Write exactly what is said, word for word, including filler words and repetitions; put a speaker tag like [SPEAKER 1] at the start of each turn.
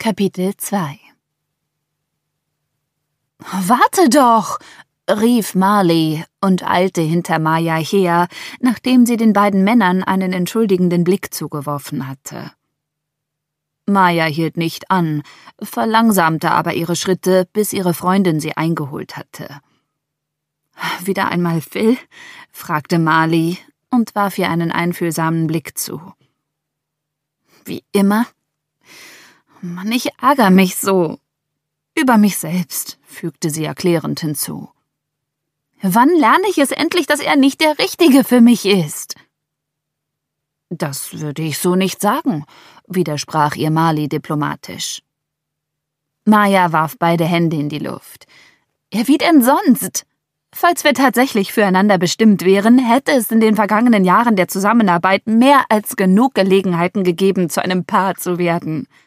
[SPEAKER 1] Kapitel zwei. »Warte doch!« rief Marley und eilte hinter Maya her, nachdem sie den beiden Männern einen entschuldigenden Blick zugeworfen hatte. Maya hielt nicht an, verlangsamte aber ihre Schritte, bis ihre Freundin sie eingeholt hatte. »Wieder einmal Phil?« fragte Marley und warf ihr einen einfühlsamen Blick zu. »Wie immer? Mann, ich ärgere mich so. Über mich selbst«, fügte sie erklärend hinzu. »Wann lerne ich es endlich, dass er nicht der Richtige für mich ist?« »Das würde ich so nicht sagen«, widersprach ihr Marley diplomatisch. Maya warf beide Hände in die Luft. »Ja, wie denn sonst? Falls wir tatsächlich füreinander bestimmt wären, hätte es in den vergangenen Jahren der Zusammenarbeit mehr als genug Gelegenheiten gegeben, zu einem Paar zu werden.